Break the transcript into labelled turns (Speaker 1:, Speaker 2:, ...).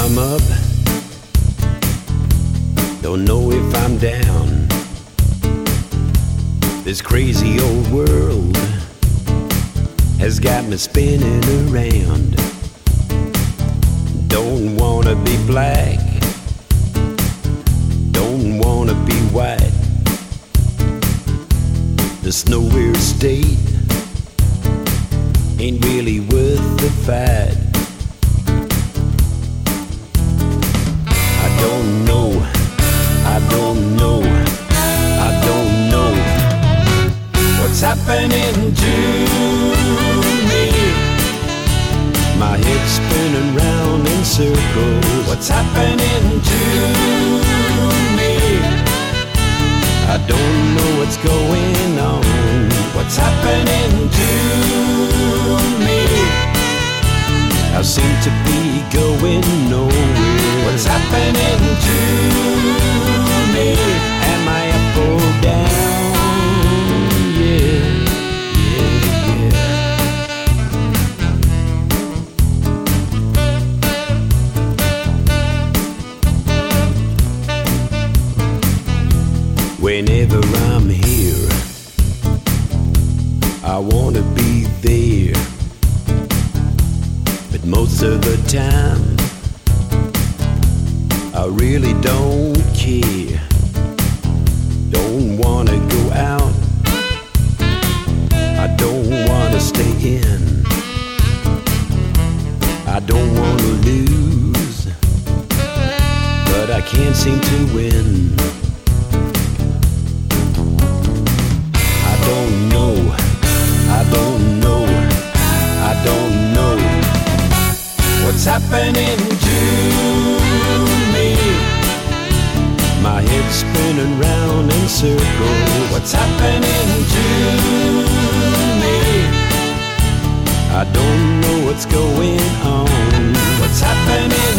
Speaker 1: I'm up, don't know if I'm down. This crazy old world has got me spinning around. Don't wanna be black, don't wanna be white. This nowhere state ain't really worth the fight. I don't know, I don't know, I don't know what's happening to me. My head's spinning round in circles. What's happening to me? I don't know what's going on. What's happening to me? I seem to be going nowhere. What's happening to me? Am I up or down? Yeah, yeah, yeah. Whenever I'm here, I wanna be there, but most of the time I really don't care. Don't wanna go out, I don't wanna stay in, I don't wanna lose, but I can't seem to win. I don't know, I don't know what's happening to me. My head's spinning round in circles. What's happening to me? I don't know what's going on. What's happening